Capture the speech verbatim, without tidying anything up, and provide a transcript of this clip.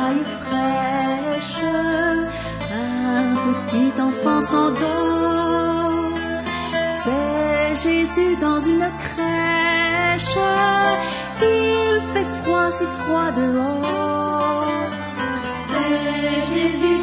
paille fraîche, un petit enfant s'endort. C'est Jésus dans une crèche, il fait froid, si froid dehors. C'est Jésus